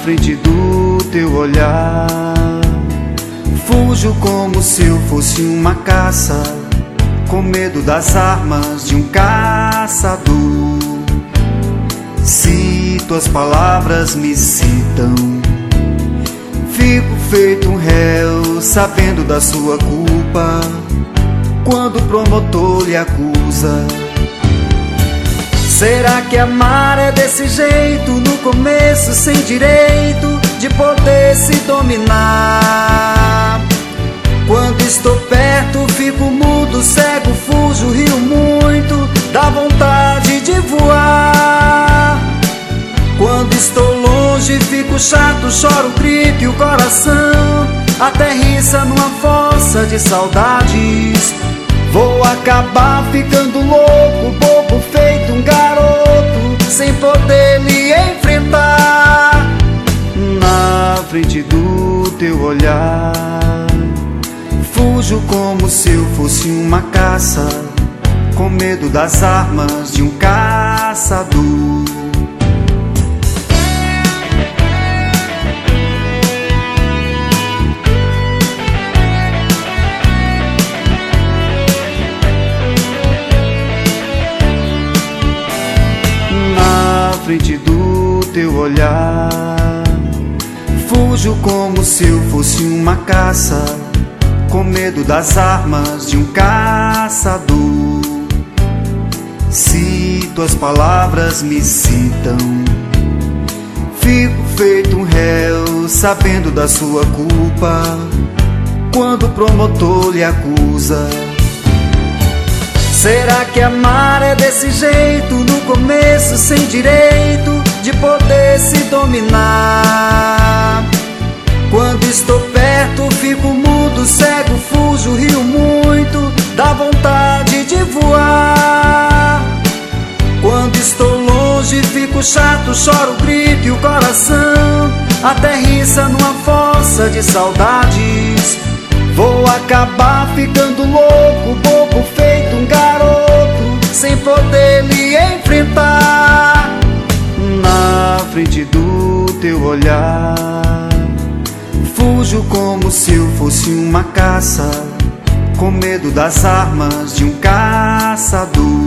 frente do teu olhar. Fujo como se eu fosse uma caça, com medo das armas de um caçador. Se tuas palavras me citam, fico feito um réu, sabendo da sua culpa, quando o promotor lhe acusa. Será que amar é desse jeito, no começo sem direito de poder se dominar? Quando estou perto fico mudo, cego, fujo, rio muito, dá vontade de voar. Quando estou longe fico chato, choro, grito e o coração aterrissa numa fossa de saudades. Vou acabar ficando louco, bobo, feito um garoto, sem poder lhe enfrentar. Na frente do teu olhar, fujo como se eu fosse uma caça, com medo das armas de um caçador. Na frente do teu olhar, fujo como se eu fosse uma caça, com medo das armas de um caçador. Se tuas palavras me citam, fico feito um réu, sabendo da sua culpa, quando o promotor lhe acusa. Será que amar é desse jeito, no começo sem direito de poder se dominar? Quando estou perto fico mudo, cego, fujo, rio muito, dá vontade de voar. Quando estou longe fico chato, choro, grito e o coração aterrissa numa fossa de saudades. Vou acabar ficando louco, bobo, feito um garoto, sem poder lhe enfrentar. Na frente do teu olhar, fujo como se eu fosse uma caça, com medo das armas de um caçador.